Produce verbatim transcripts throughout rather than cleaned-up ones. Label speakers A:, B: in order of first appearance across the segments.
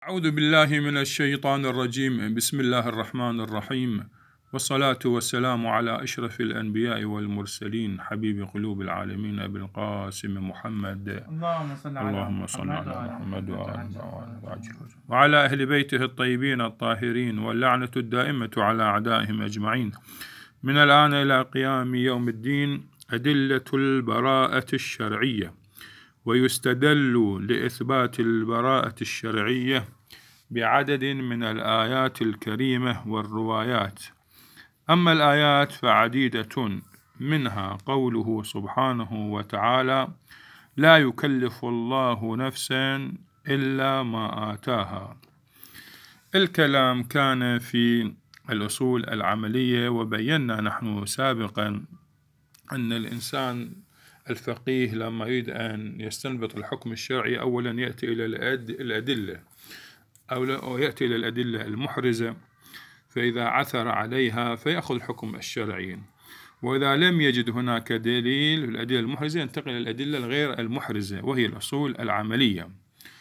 A: أعوذ بالله من الشيطان الرجيم. بسم الله الرحمن الرحيم، والصلاة والسلام على أشرف الأنبياء والمرسلين حبيب قلوب العالمين أبي القاسم محمد.
B: اللهم صل على
A: اللهم صل على
B: محمد
A: محمد
B: وعلى
A: وآل
B: محمد
A: محمد وعلى أهل بيته الطيبين الطاهرين، واللعنة الدائمة على أعدائهم أجمعين من الآن إلى قيام يوم الدين. أدلة البراءة الشرعية. ويستدل لإثبات البراءة الشرعية بعدد من الآيات الكريمة والروايات. أما الآيات فعديدة، منها قوله سبحانه وتعالى: لا يكلف الله نفسا إلا ما آتاها. الكلام كان في الأصول العملية، وبينا نحن سابقا أن الإنسان الفقيه لما يريد أن يستنبط الحكم الشرعي أولا يأتي إلى الأدلة أو يأتي إلى الأدلة المحرزة، فإذا عثر عليها فيأخذ الحكم الشرعي، وإذا لم يجد هناك دليل في الأدلة المحرزة ينتقل إلى الأدلة الغير المحرزة وهي الأصول العملية.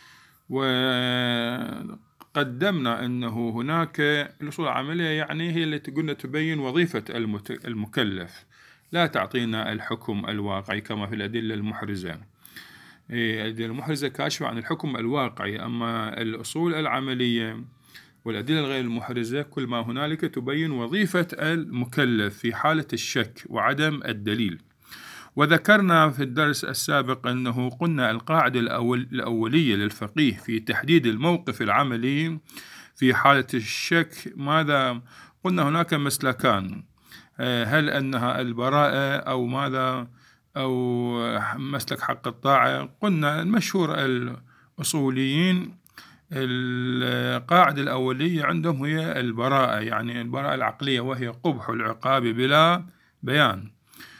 A: وقدمنا أنه هناك الأصول العملية يعني هي التي قلنا تبين وظيفة المكلف، لا تعطينا الحكم الواقعي كما في الأدلة المحرزة. الأدلة المحرزة كاشفة عن الحكم الواقعي، أما الأصول العملية والأدلة الغير المحرزة كل ما هنالك تبين وظيفة المكلف في حالة الشك وعدم الدليل. وذكرنا في الدرس السابق أنه قلنا القاعدة الأول الأولية للفقيه في تحديد الموقف العملي في حالة الشك ماذا؟ قلنا هناك مسلكان، هل أنها البراءة أو ماذا أو مسلك حق الطاعة. قلنا المشهور الأصوليين القاعدة الأولية عندهم هي البراءة، يعني البراءة العقلية، وهي قبح العقاب بلا بيان.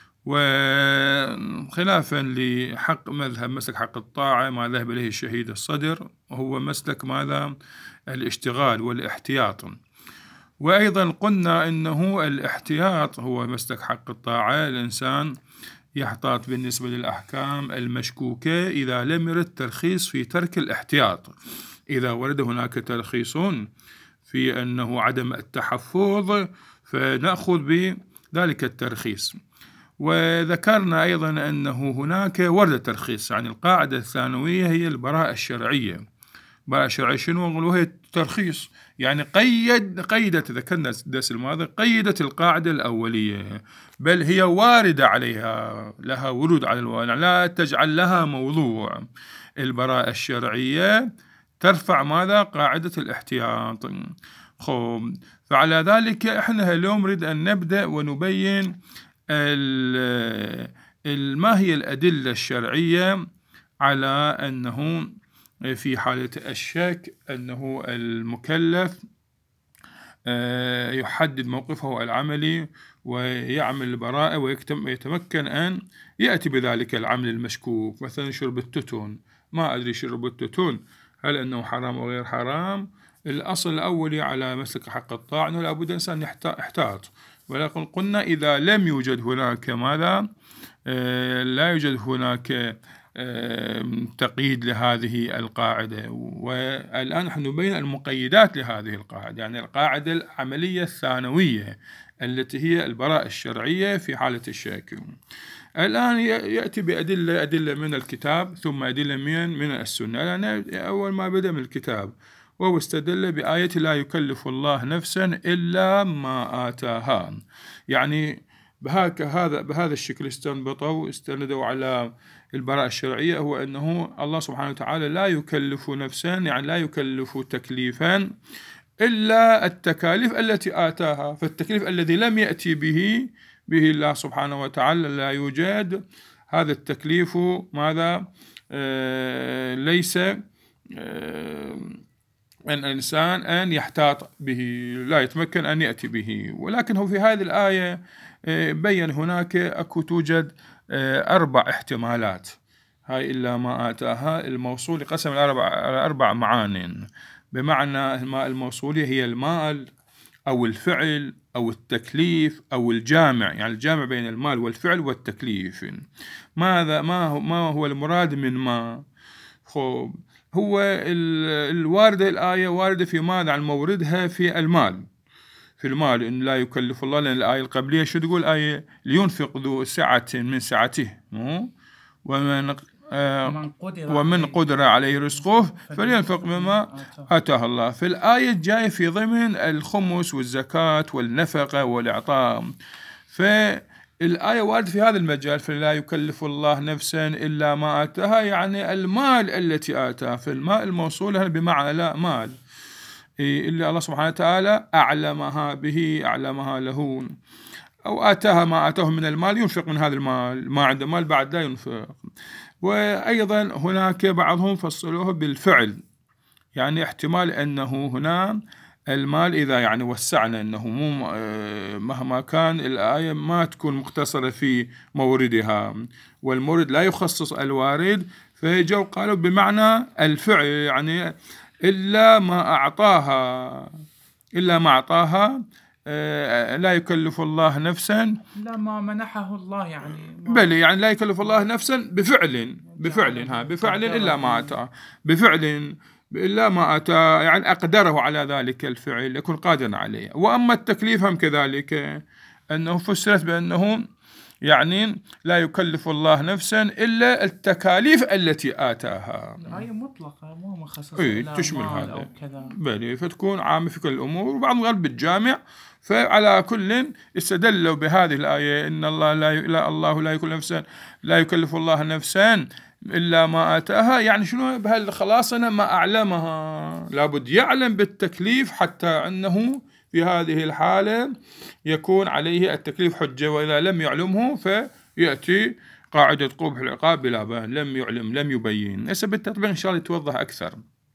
A: وخلافا لحق مذهب مسلك حق الطاعة ما ذهب إليه الشهيد الصدر، وهو مسلك ماذا؟ الاشتغال والاحتياط. وأيضا قلنا أنه الاحتياط هو مسلك حق الطاعة، الإنسان يحتاط بالنسبة للأحكام المشكوكة إذا لم يرد ترخيص في ترك الاحتياط. إذا ورد هناك ترخيص في أنه عدم التحفظ فنأخذ بذلك الترخيص. وذكرنا أيضا أنه هناك ورد ترخيص، يعني القاعدة الثانوية هي البراءة الشرعية. البراءة الشرعية شنو؟ وهي الترخيص، يعني قيد قيدت ذكرنا الدرس الماضي قيدت القاعدة الأولية، بل هي واردة عليها، لها ورود على الواقع، لا تجعل لها موضوع. البراءة الشرعية ترفع ماذا؟ قاعدة الاحتياط. خب، فعلى ذلك احنا اليوم نريد أن نبدأ ونبين ما هي الأدلة الشرعية على أنه في حالة الشك أنه المكلف يحدد موقفه العملي ويعمل البراءة ويتمكن أن يأتي بذلك العمل المشكوك. مثلا شرب التتون، ما أدري شرب التتون هل أنه حرام أو غير حرام. الأصل الأولي على مسلك حق الطاعة أنه لابد الإنسان يحتاط، ولكن قلنا إذا لم يوجد هناك ماذا؟ آه لا يوجد هناك آه تقييد لهذه القاعدة. والآن نحن نبين المقيدات لهذه القاعدة، يعني القاعدة العملية الثانوية التي هي البراءة الشرعية في حالة الشك. الآن يأتي بأدلة أدلة من الكتاب ثم أدلة من من السنة. الآن أول ما بدأ من الكتاب، وهو استدل بآية لا يكلف الله نفسا إلا ما آتاها. يعني بهذا بهذا الشكل استنبطوا استندوا على البراءة الشرعية، هو أنه الله سبحانه وتعالى لا يكلف نفسا، يعني لا يكلف تكليفا إلا التكاليف التي آتاها. فالتكليف الذي لم يأتي به به الله سبحانه وتعالى لا يوجد. هذا التكليف ماذا؟ آه ليس آه أن الإنسان أن يحتاط به، لا يتمكن أن يأتي به. ولكن هو في هذه الآية بين هناك أكو توجد أربع احتمالات. هاي إلا ما آتاها الموصول قسم الأربع أربع معان، بمعنى الماء الموصولية هي المال أو الفعل أو التكليف أو الجامع، يعني الجامع بين المال والفعل والتكليف. ماذا ما هو ما هو المراد من ما؟ خب، هو الواردة الآية واردة في ماذا؟ عن موردها في المال، في المال إن لا يكلف الله، لأن الآية القبلية شو تقول؟ آية لينفق ذو سعة من سعته ومن آه ومن قدر عليه رزقه فلينفق مما آتاه الله. في الآية الجاية في ضمن الخمس والزكاة والنفقة والإعطاء، فالآية واردة في هذا المجال، فلا يكلف الله نفسا إلا ما آتاها، يعني المال التي آتاه، في المال الموصولة بمعنى لا مال إلا الله سبحانه وتعالى أعلمها به، أعلمها له، أو آتاها ما آتاه من المال ينفق من هذا المال، ما عنده مال بعد لا ينفق. وأيضا هناك بعضهم فصلوه بالفعل، يعني احتمال أنه هنا المال إذا يعني وسعنا أنه مو مهما كان الآية ما تكون مقتصرة في موردها، والمورد لا يخصص الوارد، فجوا قالوا بمعنى الفعل، يعني إلا ما أعطاها، إلا ما أعطاها لا يكلف الله نفسا
B: لا ما منحه الله، يعني
A: بل يعني لا يكلف الله نفسا بفعل بفعل ها بفعل إلا ما أتى، بفعل إلا ما أتى، يعني أقدره على ذلك الفعل، يكون قادرا عليه. وأما التكليف هم كذلك، أنه فسرت بأنه يعني لا يكلف الله نفسا إلا التكاليف التي آتاها.
B: هي مطلقة مو مخصصة
A: إيه
B: إلى
A: تشمل
B: مال
A: هذا
B: أو كذا،
A: بل فتكون عامة في كل الأمور، وبعض الغرب بالجامع. فعلى كل استدلوا بهذه الآية إن الله لا لا الله لا يكلف نفسا لا يكلف الله نفسا إلا ما آتاها، يعني شنو بهالخلاصنا ما أعلمها، لابد يعلم بالتكليف حتى أنه في هذه الحالة يكون عليه التكليف حجة، وإذا لم يعلمه فيأتي قاعدة قبح العقاب بلا بان، لم يعلم لم يبين. هسه بالتطبيق إن شاء الله يتوضح أكثر.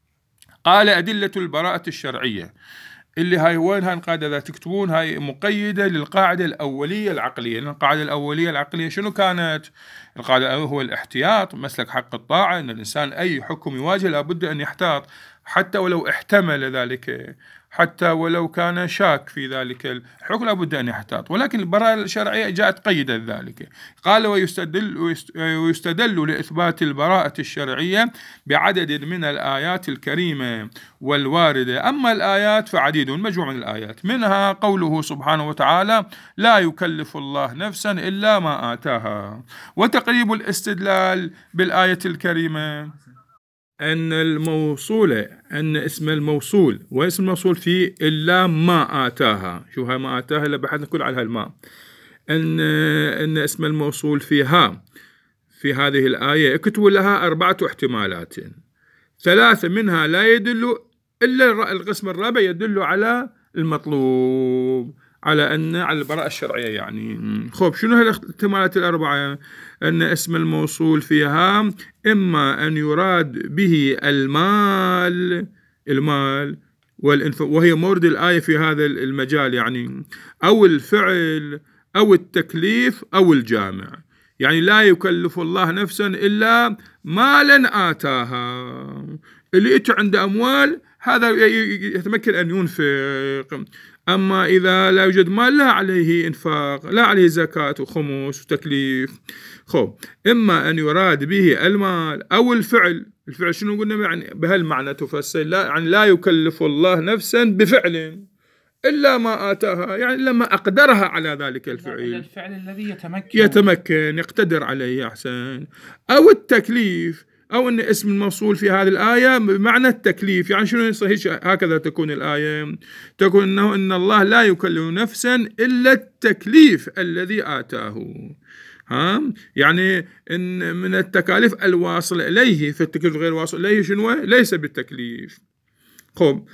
A: قال أدلة البراءة الشرعية، اللي هاي وين هاي القاعدة إذا تكتبون هاي مقيدة للقاعدة الأولية العقلية. القاعدة الأولية العقلية شنو كانت؟ القاعدة هو الاحتياط، مسلك حق الطاعة، إن الإنسان أي حكم يواجه لابد أن يحتاط حتى ولو احتمل ذلك، حتى ولو كان شاك في ذلك الحكم لابد أن يحتاط. ولكن البراءة الشرعية جاءت قيدة ذلك. قال ويستدل, ويستدل لإثبات البراءة الشرعية بعدد من الآيات الكريمة والواردة. أما الآيات فعديد مجموع من الآيات، منها قوله سبحانه وتعالى لا يكلف الله نفسا إلا ما آتاها. وتقريب الاستدلال بالآية الكريمة أن الموصولة، أن اسم الموصول واسم الموصول فيه إلا ما آتاها، شو هاي ما آتاها اللي بحثنا كل على هالماء، أن أن اسم الموصول فيها في هذه الآية اكتبوا لها أربعة احتمالات، ثلاثة منها لا يدل إلا القسم الرابع يدل على المطلوب، على أن على البراءة الشرعية. يعني خب شنو هالاحتمالات الأربعة؟ أن اسم الموصول فيها إما أن يراد به المال المال والإنفاق، وهي مورد الآية في هذا المجال، يعني أو الفعل أو التكليف أو الجامع. يعني لا يكلف الله نفسا إلا مالا آتاها، اللي إتى عنده أموال هذا يتمكن أن ينفق. أما إذا لا يوجد مال لا عليه إنفاق، لا عليه زكاة وخمس وتكليف. خب إما أن يراد به المال أو الفعل. الفعل شنو قلنا؟ يعني بهالمعنى تفسر، لا يعني لا يكلف الله نفسا بفعل إلا ما آتاها، يعني لما أقدرها على ذلك الفعل،
B: الفعل الذي يتمكن
A: يتمكن يقتدر عليه أحسن. أو التكليف، أو أن اسم الموصول في هذه الآية بمعنى التكليف. يعني شنو صحيح هكذا تكون الآية، تكون أنه إن الله لا يكلف نفسا إلا التكليف الذي آتاه. ها يعني إن من التكاليف الواصل إليه، في التكليف غير واصل إليه شنو؟ ليس بالتكليف. خب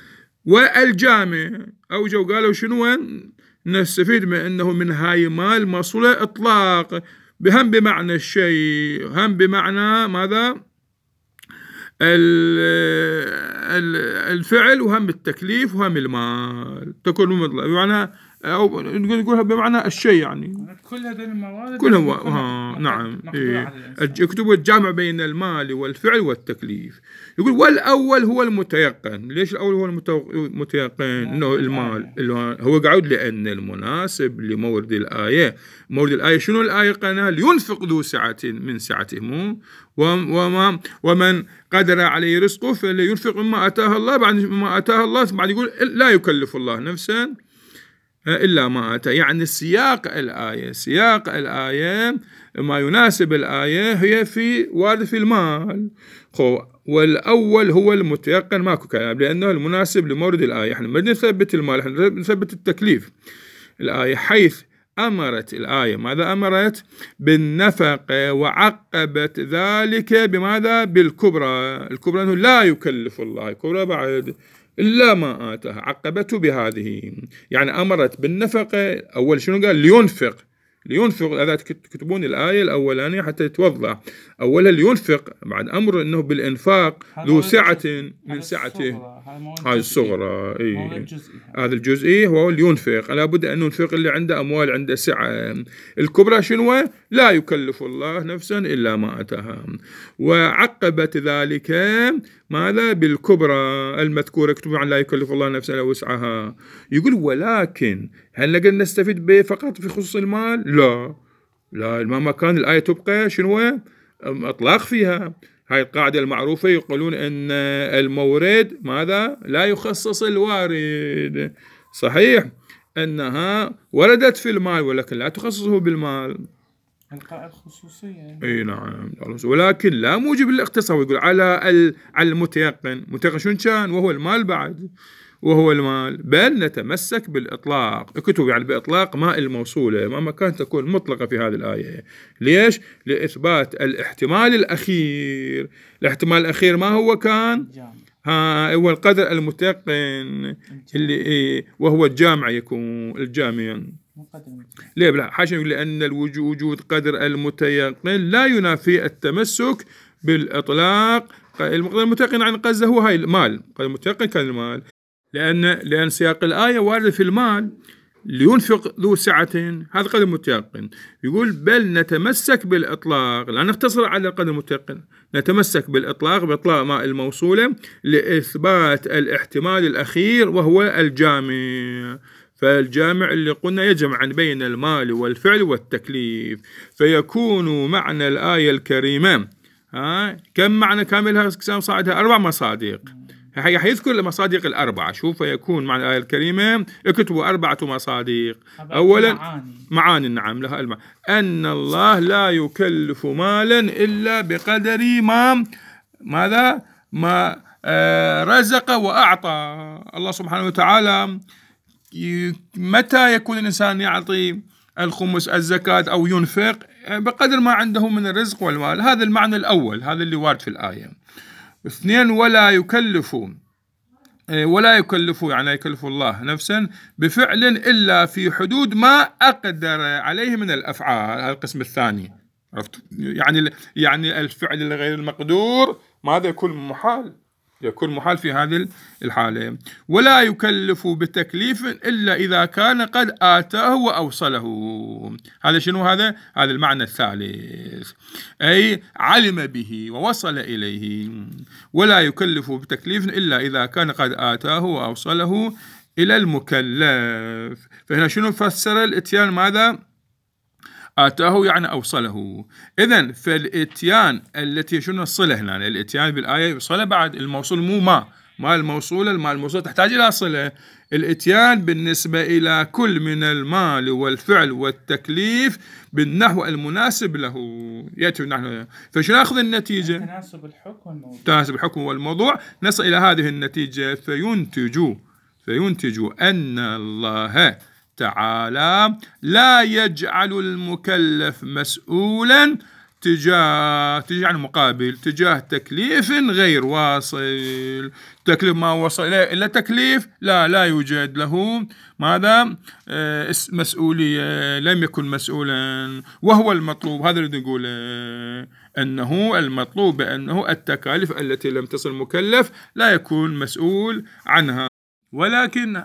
A: والجامع أو جو قالوا شنو؟ نستفيد من أنه من هاي مال موصولة إطلاق، بهم بمعنى الشيء، هم بمعنى ماذا؟ الفعل، وهم التكليف، وهم المال، تكون مطلق. بمعنى أو نقولها بمعنى الشيء يعني
B: كل هذه الموارد
A: كلهم
B: لازم يكون
A: ها
B: مق-
A: نعم
B: مقدور
A: إيه.
B: على الإنسان.
A: يكتبوا الجامع بين المال والفعل والتكليف. يقول والأول هو المتيقن. ليش الأول هو المتو- المتيقن؟ إنه المال اللي هو- هو قاعد لأن المناسب لمورد الآية. مورد الآية شنو الآية قالنا؟ لينفق ذو سعة من سعته، مو وما ومن قدر عليه رزقه فلينفق مما آتاه الله. بعد ما آتاه الله بعد يقول لا يكلف الله نفسا إلا ما آتى. يعني سياق الآية سياق الآية ما يناسب الآية هي في وارد في المال. والأول هو المتيقن، ماكو كلام، لأنه المناسب لمورد الآية. احنا ما نثبت المال، احنا نثبت التكليف. الآية حيث أمرت الآية ماذا أمرت؟ بالنفقة، وعقبت ذلك بماذا؟ بالكبرى. الكبرى أنه لا يكلف الله، الكبرى بعد إلا ما آتاه، عقبته بهذه. يعني أمرت بالنفقة. أول شنو قال؟ لينفق. لينفق هذا تكتبون الآية الأولانية حتى توضح. أولا لينفق، بعد أمر أنه بالإنفاق ذو سعة من سعته. هاي الصغرى إيه. هذا الجزئي هو لينفق، لا بد أن ينفق اللي عنده أموال عنده سعة. الكبرى شنو؟ لا يكلف الله نفسا إلا ما أتاها. وعقبت ذلك ماذا؟ بالكبرى المذكورة. يكتب عن لا يكلف الله نفسا إلا وسعها. يقول ولكن هل نقدر نستفيد به فقط في خصوص المال؟ لا لا، ما كان الآية تبقى شنو؟ أطلاق فيها. هاي القاعدة المعروفة، يقولون أن المورد ماذا؟ لا يخصص الوارد. صحيح أنها وردت في المال ولكن لا تخصصه بالمال.
B: القاء الخصوصية.
A: اي نعم، ولكن لا موجب الاختصاص. يقول على على المتيقن. متيقن شنو كان؟ وهو المال بعد، وهو المال. بل نتمسك بالإطلاق. اكتب يعني بإطلاق ما الموصولة، ما كان تكون مطلقة في هذه الآية. ليش؟ لإثبات الاحتمال الأخير. الاحتمال الأخير ما هو كان؟ ها هو القدر المتيقن اللي إيه، وهو الجامع يكون الجامع. ليه بلا حاشا؟ لأن الوجود قدر المتيقن لا ينافي التمسك بالإطلاق. المتيقن عن قصده هو هاي المال. قدر المتيقن كان المال، لأن لأن سياق الآية وارد في المال. لينفق ذو سعة، هذا قدر متيقن. يقول بل نتمسك بالإطلاق، لا نقتصر على القدر المتيقن، نتمسك بالإطلاق بإطلاق ما الموصولة لإثبات الاحتمال الأخير وهو الجامع. فالجامع اللي قلنا يجمع بين المال والفعل والتكليف. فيكون معنى الآية الكريمة ها كم معنى كاملها؟ كم صاعدها؟ أربع مصادق. حيذكر المصادق الأربعة. شوف، يكون معنى الآية الكريمة اكتبوا أربعة مصادق. أولا معاني, معاني نعم لها المعنى. أن الله لا يكلف مالا إلا بقدر ما ماذا ما آه رزق وأعطى. الله سبحانه وتعالى متى يكون الإنسان يعطي الخمس الزكاة أو ينفق؟ بقدر ما عنده من الرزق والمال. هذا المعنى الأول، هذا اللي وارد في الآية. اثنين، ولا يكلف ولا يكلف يعني يكلف الله نفسا بفعل إلا في حدود ما أقدر عليه من الأفعال. هذا القسم الثاني. عرفت؟ يعني يعني الفعل الغير المقدور ماذا يكون محال، يكون محال في هذه الحالة. ولا يكلف بتكليف إلا إذا كان قد آتاه وأوصله. هذا شنو؟ هذا هذا المعنى الثالث، أي علم به ووصل إليه. ولا يكلف بتكليف إلا إذا كان قد آتاه وأوصله إلى المكلف. فهنا شنو فسر الإتيان؟ ماذا؟ آتاه يعني أوصله. إذن فالإتيان التي شنو الصلة هنا؟ الإتيان بالآية صلة بعد الموصول، مو ما ما الموصولة. المال الموصول تحتاج إلى صلة. الإتيان بالنسبة إلى كل من المال والفعل والتكليف بالنحو المناسب له يأتي بالنحو. فشو نأخذ النتيجة؟
B: تناسب الحكم والموضوع.
A: تناسب الحكم والموضوع. نصل إلى هذه النتيجة. فينتج فينتج أن الله تعالى لا يجعل المكلف مسؤولا تجاه تجاه مقابل تجاه تكليف غير واصل. تكليف ما وصل إليه إلا تكليف لا لا يوجد له ماذا آه مسؤولية، لم يكن مسؤولا. وهو المطلوب، هذا اللي نقول أنه المطلوب بأنه التكاليف التي لم تصل المكلف لا يكون مسؤول عنها. ولكن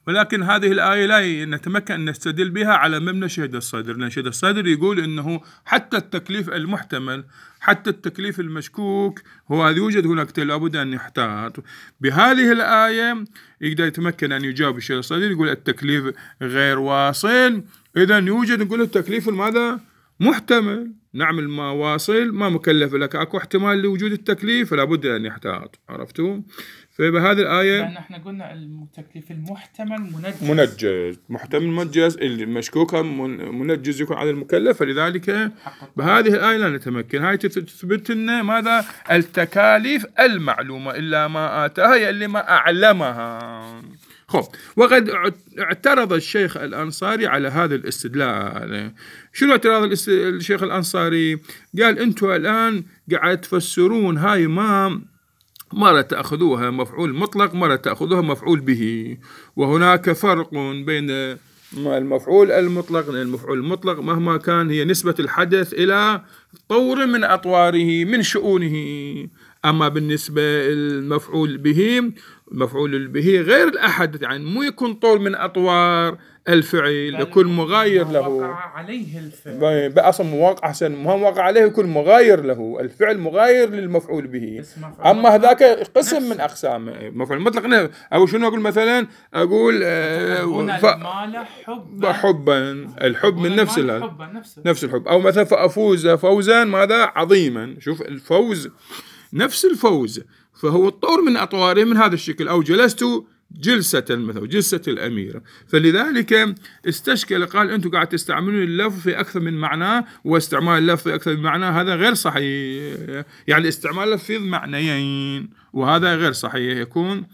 A: ولكن هذه الآية لا نتمكن أن نستدل بها على مبنى شهد الصدر، لأن شهد الصدر يقول أنه حتى التكليف المحتمل، حتى التكليف المشكوك هو يوجد هناك، لابد أن يحتاط. بهذه الآية يقدر يتمكن أن يجاوب الشهد الصدر، يقول التكليف غير واصل، إذا يوجد نقول التكليف ماذا؟ محتمل. نعمل ما واصل ما مكلف لك، اكو احتمال لوجود التكليف فلا بد ان يحتاط. عرفتوا؟ فبهذه الآية
B: لأن احنا قلنا التكليف المحتمل منجز
A: منجز محتمل منجز، المشكوك منجز يكون على المكلف، فلذلك بهذه الآية لا نتمكن. هاي تثبت لنا ماذا؟ التكاليف المعلومة إلا ما آتاها هي اللي ما أعلمها. خب، وقد اعترض الشيخ الأنصاري على هذا الاستدلال. شنو اعتراض الشيخ الأنصاري؟ قال أنتم الآن قاعد تفسرون هاي ما مرة تأخذوها مفعول مطلق، مرة تأخذوها مفعول به، وهناك فرق بين المفعول المطلق. المفعول المطلق مهما كان هي نسبة الحدث إلى طور من أطواره من شؤونه، أما بالنسبة المفعول به، المفعول به غير الأحد، يعني مو يكون طور من أطوار الفعل، يكون مغاير له،
B: وقع عليه الفعل
A: بأصل مواقع أحسن ما وقع عليه يكون مغاير له، الفعل مغاير للمفعول به. أما هذاك قسم من أقسامه. مفعول مطلق أو شنو أقول؟ مثلا أقول
B: هنا
A: ف...
B: المال حبا
A: حبا، الحب من نفس
B: حبا نفسه.
A: نفس الحب. أو مثلا فأفوز فوزا ماذا؟ عظيما. شوف الفوز نفس الفوز، فهو الطور من أطواره من هذا الشكل. أو جلست جلسة مثلا جلسة الأميرة، فلذلك استشكل قال أنتم قاعد تستعملون اللفظ في أكثر من معنى، واستعمال اللفظ في أكثر من معنى هذا غير صحيح، يعني استعمال اللفظ في معنيين وهذا غير صحيح، يكون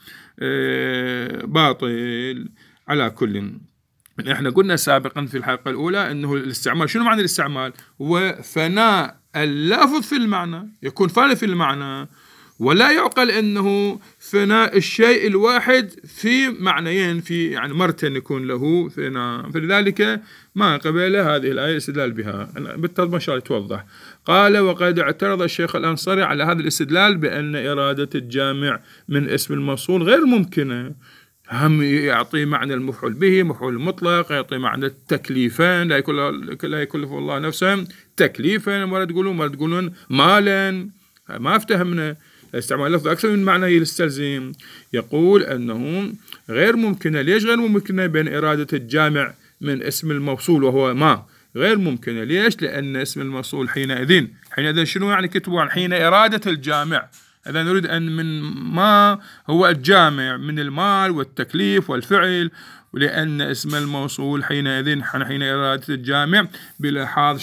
A: باطل. على كل، احنا قلنا سابقا في الحلقة الأولى أنه الاستعمال، شنو معنى الاستعمال؟ هو فناء اللفظ في المعنى، يكون فاني في المعنى، ولا يعقل أنه فناء الشيء الواحد في معنيين، في يعني مرتين يكون له فناء. فلذلك ما قبل هذه الآية الاستدلال بها، بالتالي ما شاء الله توضح. قال: وقد اعترض الشيخ الأنصاري على هذا الاستدلال بأن إرادة الجامع من اسم الموصول غير ممكنة. هم يعطي معنى المفعول به مفعول مطلق، يعطي معنى التكليفين، لا يكلف لا يكلف الله نفسا تكليفا، ولا تقولون ولا تقولون مالا، ما افتهمنا. استعمال لفظ أكثر من معنى يستلزم. يقول أنه غير ممكنة. ليش غير ممكنة؟ بين إرادة الجامع من اسم الموصول وهو ما غير ممكنة. ليش؟ لأن اسم الموصول حينئذ حينئذ شنو يعني؟ كتبوا عن حين إرادة الجامع، إذا نريد أن من ما هو الجامع من المال والتكليف والفعل، ولأن اسم الموصول حينئذ حين إرادة الجامع بلحاظ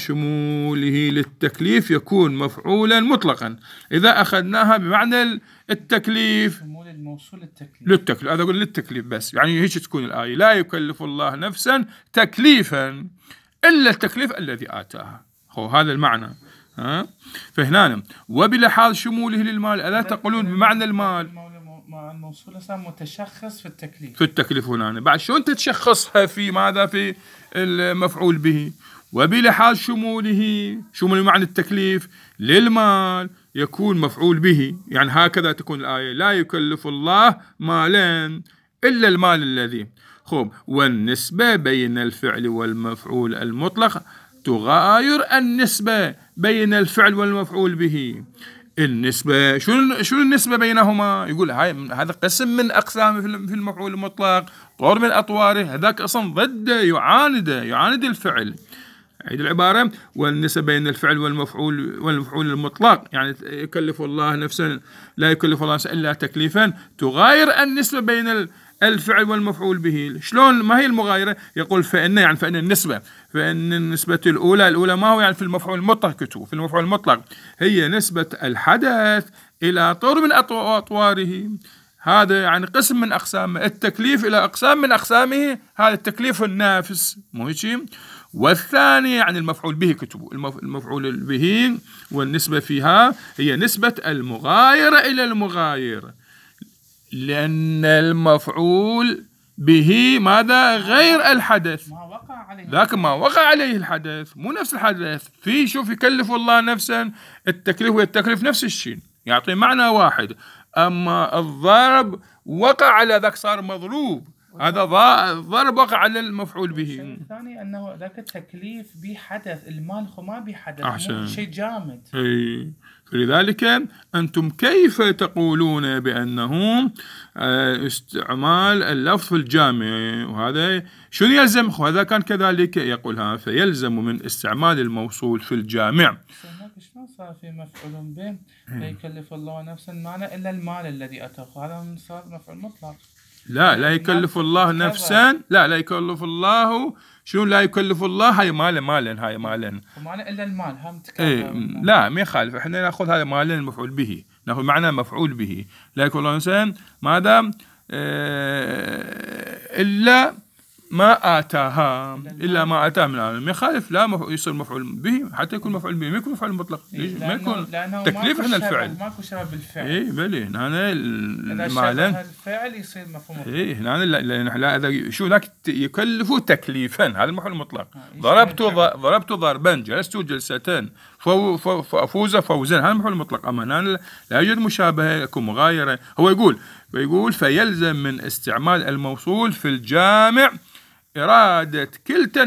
A: شموله للتكليف يكون مفعولا مطلقا. إذا أخذناها بمعنى التكليف،
B: شمول الموصول التكليف
A: للتكليف، هذا أقول للتكليف بس، يعني هيك تكون الآية: لا يكلف الله نفسا تكليفا إلا التكليف الذي آتاها. هو هذا المعنى. ها؟ فهنا وبلحاظ شموله للمال، ألا تقولون بمعنى المال
B: مع الموصول متشخص في التكليف
A: في التكليف هنا. بعد شلون تتشخصها في ماذا؟ في المفعول به. وبلحاظ شموله، شمول معنى التكليف للمال، يكون مفعول به، يعني هكذا تكون الآية: لا يكلف الله مالا إلا المال الذي. خب، والنسبة بين الفعل والمفعول المطلق تغاير النسبة بين الفعل والمفعول به. النسبة شنو شنو النسبة بينهما؟ يقول هاي هذا قسم من أقسامه في المفعول المطلق، طور من أطواره، هذاك أصلا ضده، يعانده يعاند الفعل. عيد العبارة: والنسبة بين الفعل والمفعول والمفعول المطلق، يعني يكلف الله نفسا لا يكلف الله نفسا إلا تكليفا، تغاير النسبة بين الفعل والمفعول به. شلون؟ ما هي المغايرة؟ يقول فإن يعني فإن النسبة فإن النسبة الأولى الأولى ما هو يعني في المفعول المطلق، كتو في المفعول المطلق هي نسبة الحدث إلى طور من أطواره، هذا يعني قسم من أقسامه. التكليف إلى أقسام من أقسامه، هذا التكليف النافس، مو هيك؟ والثاني يعني المفعول به، كتبوا المفعول به والنسبة فيها هي نسبة المغايرة إلى المغاير، لأن المفعول به ماذا؟ غير الحدث،
B: ما وقع عليه
A: ذاك ما وقع عليه الحدث، مو نفس الحدث. في شوف يكلف الله نفسا، التكليف والتكليف نفس الشيء، يعطي معنى واحد. أما الضرب وقع على ذاك صار مضروب، هذا ضرب وقع على المفعول به.
B: الشيء الثاني أنه ذاك التكليف بحدث، المال هو ما بحدث،
A: أحسن.
B: مو شيء جامد.
A: أي فلذلك أنتم كيف تقولون بأنه استعمال اللفظ في الجامع، وهذا شنو يلزم؟ وهذا كان كذلك يقولها، فيلزم من استعمال الموصول في الجامع.
B: شلون صار في مفعول به لا يكلف الله نفسا معنى إلا المال الذي أتاه، هذا صار مفعول مطلق.
A: لا لا يكلف الله نفسا، لا لا يكلف الله، شنو لا يكلف الله؟ هاي مالا مالا هاي مالا
B: معنى إلا المال هم
A: ايه لا ما يخالف، احنا ناخذ هذا مالا المفعول به، ناخذ معنى مفعول به. لا يكلف الله نفسا ماذا اه إلا ما آتاها، إلا ما آتاها من العالم، ما يخالف، لا مف... يصير مفعول به حتى يكون مفعول به، ما يكون مفعول مطلق، ما يكون تكليف احنا الفعل.
B: ماكو شبه بالفعل.
A: ايه بلي هنا
B: المعنى الفعل يصير مفعول مطلق.
A: ايه هنا لا لا هذا شو ذاك يكلف تكليفا، هذا المفعول المطلق. ضربت ضربت ضربا، جلست جلستين، فو فوز فوزا، هذا المفعول المطلق. اما هنا لا يوجد مشابهه، يكون مغايره. هو يقول فيقول فيلزم من استعمال الموصول في الجامع إرادة كلتا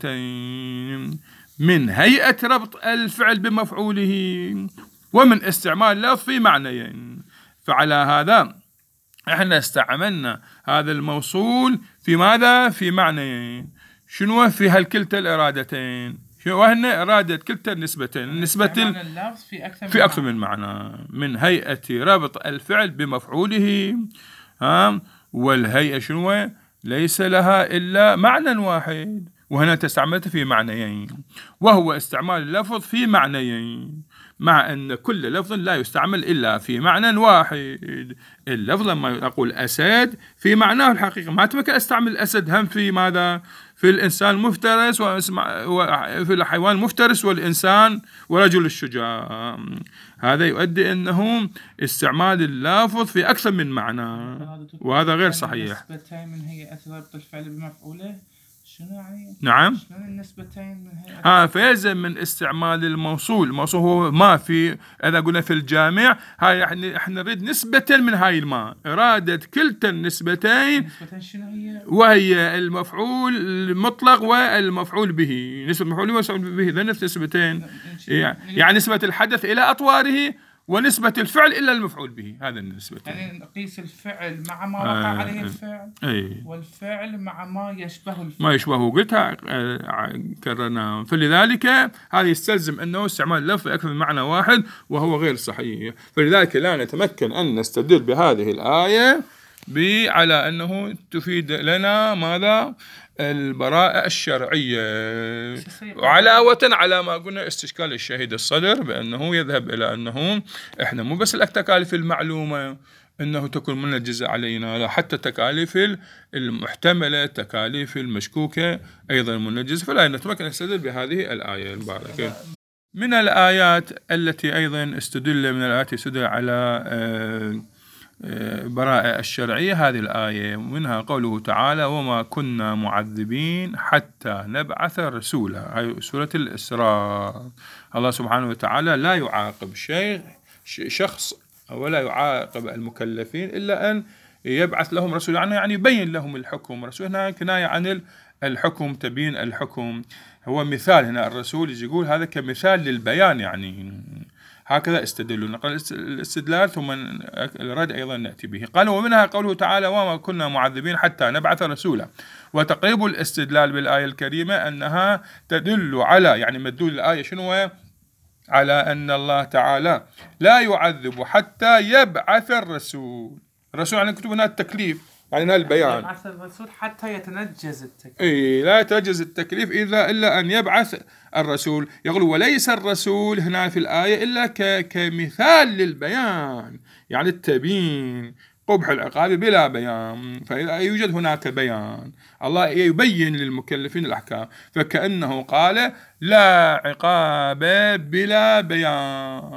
A: النسبتين من هيئة ربط الفعل بمفعوله ومن استعمال اللفظ في معنيين. فعلى هذا احنا استعملنا هذا الموصول في ماذا؟ في معنيين. شنو في هالكلتا الإرادتين؟ شنو هن إرادة كلتا النسبتين؟ النسبة
B: اللفظ في أكثر
A: في أكثر من معنى، من هيئة ربط الفعل بمفعوله، ها، والهيئة شنو؟ ليس لها إلا معنى واحد، وهنا تستعملت في معنيين، وهو استعمال اللفظ في معنيين، مع أن كل لفظ لا يستعمل إلا في معنى واحد. اللفظ لما أقول أسد في معناه الحقيقي، ما تمكن أستعمل الأسد هم في ماذا؟ في الإنسان المفترس، وفي الحيوان المفترس والإنسان ورجل الشجاع. هذا يؤدي أنه استعمال اللافظ في أكثر من معنى، وهذا غير صحيح.
B: النسبتين من هيئة ربط الفعل بمفعوله شنو يعني؟
A: نعم.
B: شنو النسبتين من هيئة؟
A: ها فيلزم من استعمال الموصول، الموصول هو ما في، إذا قلنا في الجامع هاي احنا احنا نريد نسبة من هاي الماء، إرادة كلتا النسبتين.
B: نسبتين شنو هي؟
A: وهي المفعول المطلق والمفعول به، نسبة المفعول والمفعول به ذا نسبتين، يعني نسبة الحدث إلى أطواره ونسبة الفعل إلى المفعول به، هذا النسبتين.
B: يعني نقيس الفعل مع ما وقع آه عليه الفعل،
A: أي.
B: والفعل مع ما يشبه الفعل،
A: ما يشبهه، قلتها آه كررنا. فلذلك هذا يستلزم أنه استعمال اللفظ أكثر من معنى واحد، وهو غير صحيح. فلذلك لا نتمكن أن نستدل بهذه الآية على أنه تفيد لنا ماذا؟ البراءة الشرعية، وعلاوة على ما قلنا استشكال الشهيد الصدر بأنه يذهب إلى أنه إحنا مو بس التكاليف المعلومة أنه تكون منجزة علينا، لا حتى التكاليف المحتملة، التكاليف المشكوكة أيضا منجزة. فلا نتمكن نستدل بهذه الآية المباركة. من الآيات التي أيضا استدل من الآيات استدل على آه براءة الشرعية هذه الآية، منها قوله تعالى وما كنا معذبين حتى نبعث رسولا، هاي سورة الإسراء. الله سبحانه وتعالى لا يعاقب شيء شخص ولا يعاقب المكلفين إلا أن يبعث لهم رسول، يعني يعني يبين لهم الحكم. رسول هنا كناية عن الحكم، تبين الحكم، هو مثال. هنا الرسول يجي يقول هذا كمثال للبيان، يعني هكذا استدلوا. نقل الاستدلال ثم الرد أيضا نأتي به. قالوا ومنها قوله تعالى وما كنا معذبين حتى نبعث رسولا. وتقريب الاستدلال بالآية الكريمة أنها تدل على، يعني مدلول الآية شنو؟ على أن الله تعالى لا يعذب حتى يبعث الرسول. الرسول يعني كتب هنا التكليف، يعني هنا البيان،
B: يبعث الرسول حتى يتنجز التكليف.
A: إيه لا يتنجز التكليف إذا إلا أن يبعث الرسول. يقول وليس الرسول هنا في الآية إلا كمثال للبيان، يعني التبيين، قبح العقاب بلا بيان. فإذا يوجد هناك بيان، الله يبين للمكلفين الأحكام، فكأنه قال لا عقاب بلا بيان.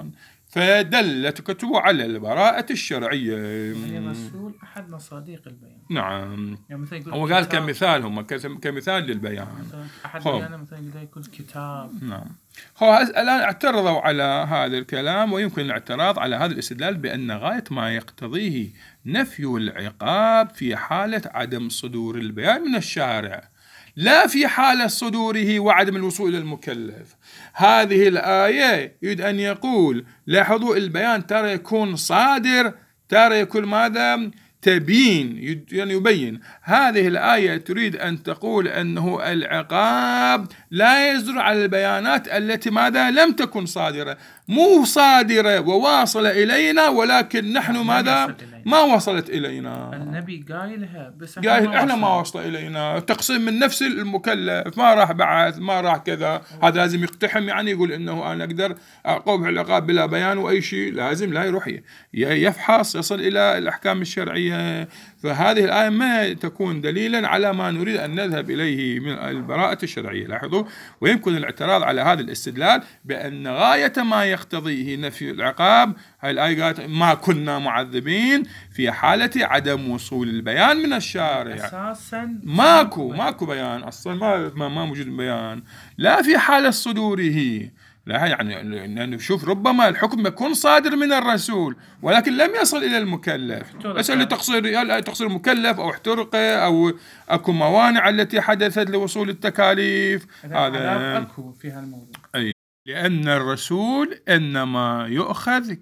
A: فدلت كتبه على البراءة الشرعية.
B: يعني الرسول أحد مصادق البيان.
A: نعم،
B: يعني مثلا يقول
A: هو قال
B: كتاب.
A: كمثال، هم كمثال للبيان.
B: مثلا أحد
A: خب.
B: بيانه مثلا يقدر يكون كتاب.
A: نعم. هو الآن اعترضوا على هذا الكلام، ويمكن الاعتراض على هذا الاستدلال بأن غاية ما يقتضيه نفي العقاب في حالة عدم صدور البيان من الشارع، لا في حالة صدوره وعدم الوصول إلى المكلف. هذه الآية يريد أن يقول لاحظوا البيان ترى يكون صادر، ترى يكون ماذا؟ تبين، يعني يبين. هذه الآية تريد أن تقول أنه العقاب لا يصدر على البيانات التي ماذا؟ لم تكن صادرة، مو صادرة وواصلة إلينا، ولكن نحن ماذا؟ ما وصلت إلينا.
B: النبي قايلها بس
A: قايل إحنا ما وصل إلينا. تقسيم من نفس المكلف، ما راح بعث، ما راح كذا، هذا لازم يقتحم، يعني يقول إنه أنا أقدر أقوم بالعقاب بلا بيان وأي شيء، لازم لا يروح يفحص يصل إلى الأحكام الشرعية. فهذه الآية ما تكون دليلا على ما نريد أن نذهب إليه من البراءة الشرعية. لاحظوا، ويمكن الاعتراض على هذا الاستدلال بأن غاية ما يقتضيه نفي العقاب، هاي الآية قالت ما كنا معذبين في حالة عدم وصول البيان من الشارع.
B: أساسا
A: ماكو ماكو بيان أصلا، ما ما, ما موجود بيان، لا في حالة صدوره. لا يعني نشوف ربما الحكم يكون صادر من الرسول ولكن لم يصل إلى المكلف، بس اللي تقصير تقصير المكلف أو احترق أو أكو موانع التي حدثت لوصول التكاليف.
B: هذا أكو في هالموضوع.
A: أي، لأن الرسول إنما يؤخذ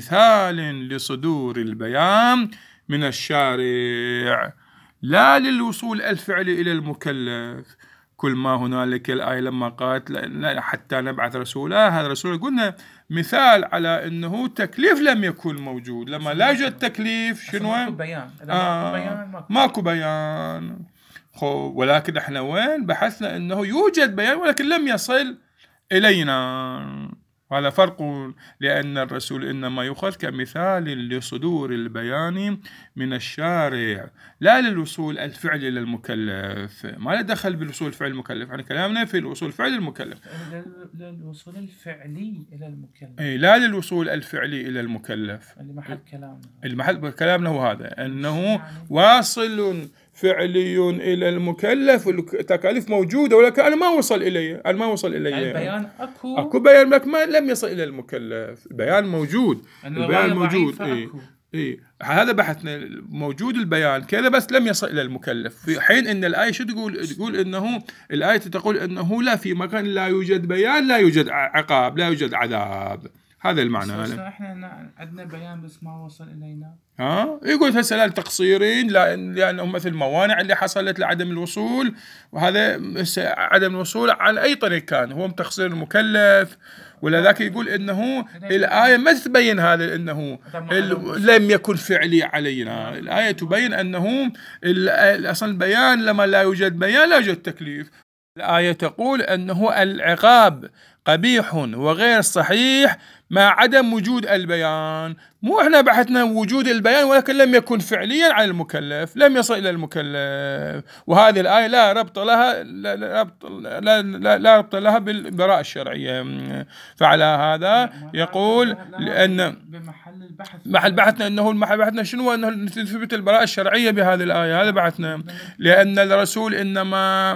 A: كمثال لصدور البيان من الشارع، لا للوصول الفعلي إلى المكلف. كل ما هنالك الآية لما قالت حتى نبعث رسولا، هذا الرسول قلنا مثال على أنه تكليف لم يكن موجود. لما لا يوجد تكليف شنو؟
B: ماكو بيان.
A: آه بيان ماكو بيان. ولكن احنا وين بحثنا أنه يوجد بيان ولكن لم يصل إلينا. هذا فرق، لأن الرسول إنما يؤخذ كمثال لصدور البيان من الشارع، لا للوصول الفعلي إلى المكلف. ما له دخل بالوصول الفعلي المكلف، يعني كلامنا في الوصول الفعلي المكلف،
B: للوصول الفعلي إلى المكلف.
A: أي لا للوصول الفعلي إلى المكلف.
B: المحل كلامنا
A: المحل كلامنا هو هذا، أنه واصل فعلي إلى المكلف، التكاليف موجودة ولكن أنا ما وصل إليه، أنا ما وصل إليه.
B: البيان أكو
A: أكو بيان لك ما لم يصل إلى المكلف. البيان موجود، البيان موجود. إيه إيه هذا بحثنا، موجود البيان كذا بس لم يصل إلى المكلف. في حين إن الآية شو تقول؟ تقول إنه الآية تقول إنه لا، في مكان لا يوجد بيان لا يوجد عقاب، لا يوجد عذاب. هذا المعنى.
B: بس احنا عندنا بيان بس ما وصل إلينا.
A: ها يقول هسه التقصيرين لأنهم مثل الموانع اللي حصلت لعدم الوصول، وهذا عدم الوصول على أي طريق كان هو تقصير المكلف. ولذلك يقول إنه الآية ما تبين هذا إنه لم يكن فعلي علينا. الآية تبين أنه أصلا البيان لما لا يوجد بيان لا يوجد تكليف. الآية تقول أنه العقاب قبيح وغير صحيح مع عدم وجود البيان. مو احنا بحثنا وجود البيان ولكن لم يكن فعليا على المكلف، لم يصل إلى المكلف. وهذه الآية لا ربط لها لا ربط لا, لا, لا ربط لها بالبراءة الشرعية. فعلى هذا يقول لأن
B: بمحل البحث
A: محل بحثنا أنه المحل بحثنا شنو؟ أنه نثبت البراءة الشرعية بهذه الآية. هذا بحثنا، لأن الرسول إنما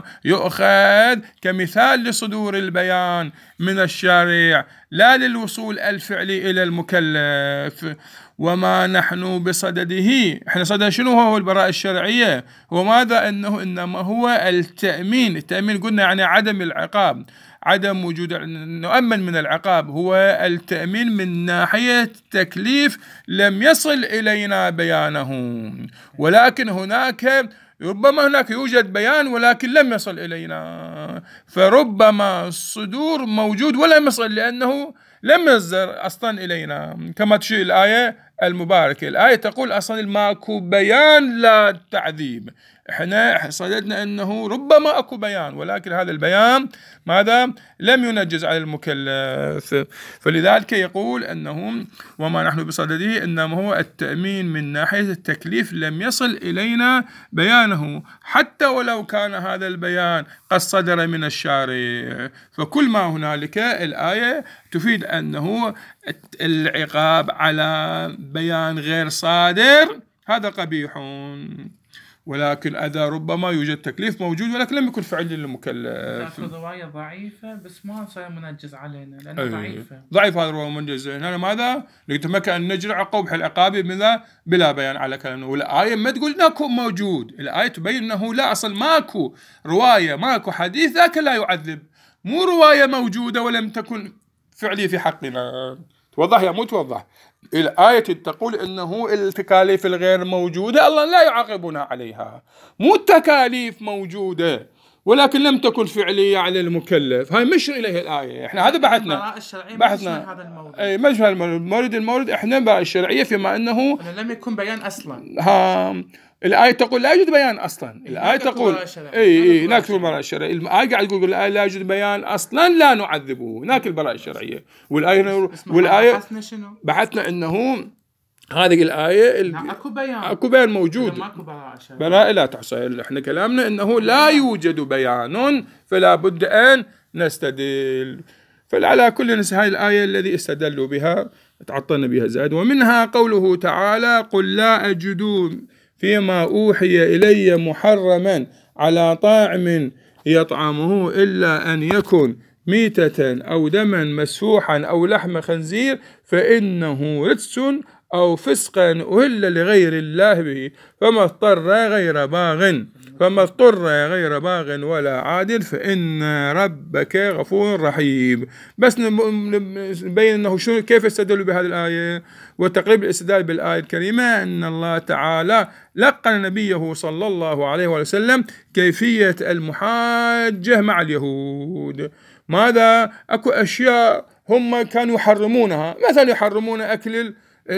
A: يؤخذ كمثال لصدور البيان من الشارع لا للوصول الفعلي إلى المكلف. وما نحن بصدده، احنا صدد شنو هو البراءة الشرعية؟ هو ماذا؟ انه انما هو التأمين. التأمين قلنا يعني عدم العقاب، عدم وجود، نؤمن من العقاب، هو التأمين من ناحية تكليف لم يصل إلينا بيانه. ولكن هناك ربما هناك يوجد بيان ولكن لم يصل إلينا، فربما الصدور موجود ولم يصل لأنه لم يصدر أصلا إلينا. كما تشير الآية المباركة، الآية تقول أصلا ماكو بيان لا تعذيب. احنا صددنا أنه ربما أكو بيان ولكن هذا البيان ماذا؟ لم ينجز على المكلف. فلذلك يقول أنه وما نحن بصدده إنما هو التأمين من ناحية التكليف لم يصل إلينا بيانه، حتى ولو كان هذا البيان قد صدر من الشارع. فكل ما هنالك الآية تفيد أنه العقاب على بيان غير صادر هذا قبيح. ولكن إذا ربما يوجد تكليف موجود ولكن لم يكن فعلي للمكلف.
B: لكن رواية ضعيفة بس ما صار منجز علينا لأنها
A: أيه.
B: ضعيفة.
A: ضعيف هذا الرواية منجز. هنا ماذا؟ ليتمكن أن نجرع قبح العقاب بذا بلا بيان على كلامه. والآية ما تقول ناكو موجود، الآية تبين أنه لا أصل ماكو رواية ماكو حديث ذاك لا يعذب، مو رواية موجودة ولم تكن فعلية في حقنا. توضح يا مو توضح؟ الآية تقول إنه التكاليف الغير موجودة الله لا يعاقبنا عليها، مو التكاليف موجودة ولكن لم تكن فعلية على المكلف. هاي مشر إليه الآية. إحنا هذا بحثنا بحثنا
B: هذا المورد.
A: أي مش هالمورد المورد إحنا بقى الشرعية فيما أنه
B: لم يكن بيان أصلا.
A: ها الآية تقول لا يوجد بيان أصلا. الآية تقول إيه إيه ناكل البراءة الشرعية. الآية قاعد تقول الآية لا يوجد بيان أصلا لا نعذبه، ناكل البراءة الشرعية. والآية والآية
B: بحثنا شنو؟
A: بحثنا إنه هذه الآية ال...
B: أكو بيان
A: أكو بيان موجود.
B: ماكو براءة شرعية.
A: براءة لا تحصل. إحنا كلامنا إنه لا يوجد بيان فلا بد أن نستدل. فعلى كل نس هاي الآية الذي استدلوا بها تعطلنا بها زاد. ومنها قوله تعالى قل لا أجد فيما أوحي إلي محرما على طاعم يطعمه إلا أن يكن ميتة أو دما مسفوحا أو لحم خنزير فإنه رجس أو فسقا أهل لغير الله به فما اضطر غير باغ فما اضطر غير باغ ولا عادل فإن ربك غفور رحيم. بس نبين أنه شو كيف استدلوا بهذه الآية. وتقريب الاستدلال بالآية الكريمة أن الله تعالى لقن نبيه صلى الله عليه وسلم كيفية المحاجة مع اليهود. ماذا؟ أكو أشياء هم كانوا يحرمونها، مثلا يحرمون أكل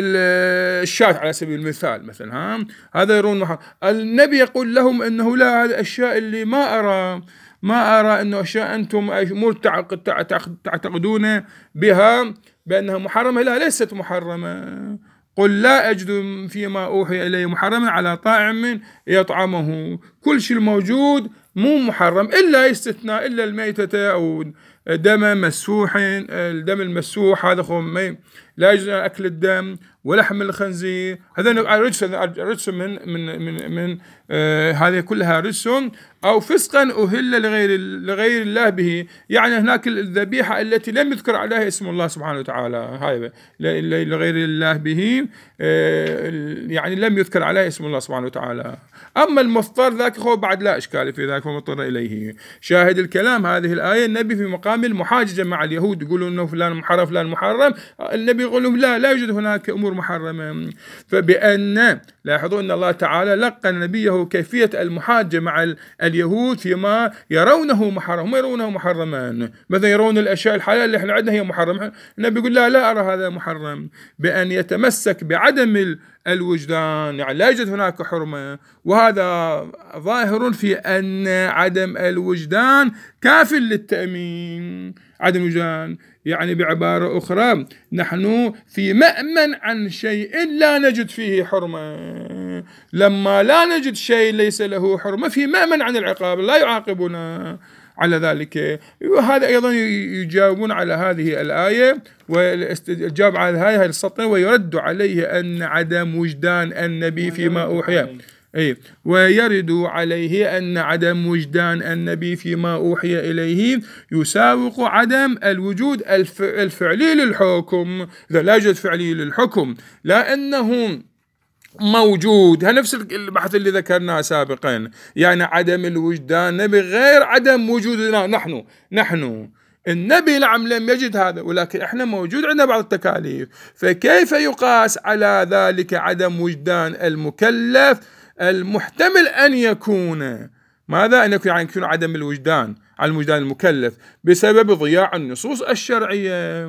A: الشاة على سبيل المثال مثلا، ها هذا يرون محرم. النبي يقول لهم انه لا، هذه الاشياء اللي ما ارى ما ارى انه اشياء انتم امور تعتقدون بها بانها محرمه، لا ليست محرمه. قل لا اجد فيما اوحي الي محرما على طاعم يطعمه. كل شيء الموجود مو محرم الا استثناء الا الميتة او دم مسفوح. الدم المسفوح هذا خو لا يجوز أكل الدم ولحم الخنزير، هذا رجس رجس من من من من آه هذه كلها رجس أو فسقا أهل لغير لغير الله به. يعني هناك الذبيحة التي لم يذكر عليها اسم الله سبحانه وتعالى، هاي لغير الله به آه يعني لم يذكر عليها اسم الله سبحانه وتعالى. أما المضطر ذاك هو بعد لا إشكال في ذاك فمضطر إليه. شاهد الكلام هذه الآية النبي في مقام المحاججة مع اليهود يقولون إنه فلان محرم فلان محرم، النبي يقول لهم لا لا يوجد هناك أمور محرمة. فبأن لاحظوا أن الله تعالى لقن نبيه كيفية المحاجة مع اليهود فيما يرونه محرم، هم يرونه محرما، مثلا يرون الأشياء الحلال اللي احنا عندنا هي محرمة، النبي يقول لا لا أرى هذا محرم. بأن يتمسك بعدم الوجدان، يعني لا يوجد هناك حرمة، وهذا ظاهر في أن عدم الوجدان كاف للتأمين. عدم الوجدان يعني بعبارة أخرى نحن في مأمن عن شيء لا نجد فيه حرمة. لما لا نجد شيء ليس له حرمة في مأمن عن العقاب، لا يعاقبنا على ذلك. وهذا أيضا يجاوبون على هذه الآية والجواب على هذه السطر ويرد عليه أن عدم وجدان النبي فيما أوحي أي ويرد عليه أن عدم وجدان النبي فيما أوحي إليه يساوق عدم الوجود الفعلي للحكم. إذا لا يوجد فعلي للحكم لأنه موجود، نفس البحث اللي ذكرناه سابقا، يعني عدم الوجدان بغير عدم وجودنا نحن نحن النبي نعم لم يجد هذا، ولكن احنا موجود عندنا بعض التكاليف. فكيف يقاس على ذلك عدم وجدان المكلف المحتمل أن يكون ماذا؟ أن يكون يعني يكون عدم الوجدان على الوجدان المكلف بسبب ضياع النصوص الشرعية.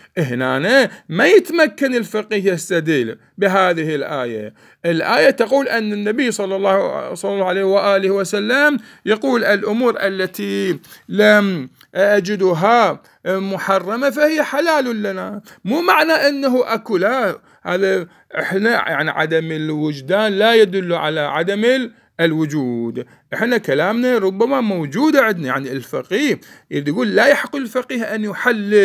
A: هنا ما يتمكن الفقيه يستدل بهذه الآية. الآية تقول أن النبي صلى الله صلى الله عليه وآله وسلم يقول الأمور التي لم أجدها محرمة فهي حلال لنا، مو معنى أنه أكلها. هذا إحنا يعني عدم الوجدان لا يدل على عدم الوجود. احنا كلامنا ربما موجود عندنا، يعني الفقيه يقول لا يحق الفقيه أن يحلل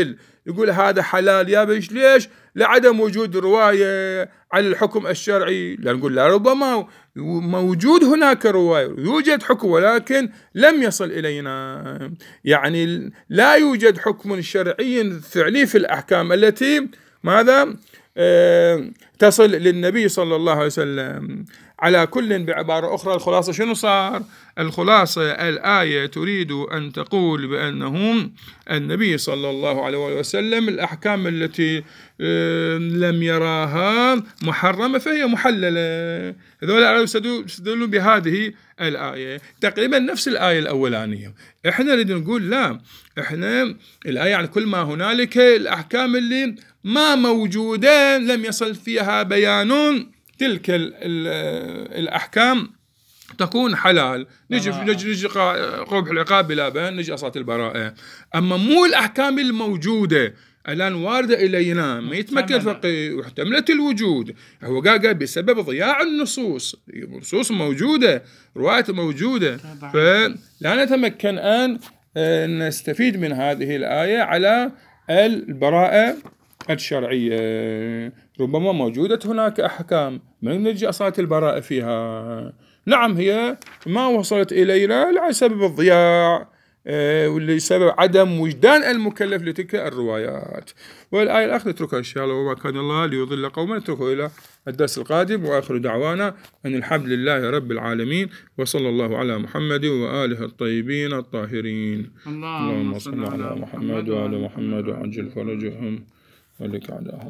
A: يقول هذا حلال يا بيش، ليش؟ لعدم وجود رواية على الحكم الشرعي. لا نقول لا، ربما موجود هناك رواية، يوجد حكم ولكن لم يصل إلينا، يعني لا يوجد حكم شرعي فعلي في الأحكام التي ماذا أه تصل للنبي صلى الله عليه وسلم. على كل بعبارة أخرى الخلاصة شنو صار؟ الخلاصة الآية تريد أن تقول بأنه النبي صلى الله عليه وسلم الأحكام التي لم يراها محرمة فهي محللة. هذول يستدلون بهذه الآية تقريبا نفس الآية الأولانية. إحنا نريد نقول لا، إحنا الآية عن كل ما هنالك الأحكام اللي ما موجودة لم يصل فيها بيان تلك الأحكام تكون حلال. نجي نجي نجي قبح العقاب بلا بين، نجي أصالة البراءة. أما مو الأحكام الموجودة الآن واردة إلينا ما يتمكن فقيه واحتملت الوجود، هو قال بسبب ضياع النصوص، النصوص موجودة، روايات موجودة، فلا نتمكن أن نستفيد من هذه الآية على البراءة الشرعية. ربما موجودة هناك أحكام من نجي أصالة البراءة فيها. نعم هي ما وصلت إلينا لسبب الضياع واللي سبب عدم وجدان المكلف لتلك الروايات. والآية الأخرى نتركها إن شاء الله، وما كان الله ليضل قوما، نتركه إلى الدرس القادم. وآخر دعوانا أن الحمد لله رب العالمين، وصلى الله على محمد وآله الطيبين الطاهرين. اللهم صل على محمد وعلى محمد وعجل فرجهم ولك عداهم.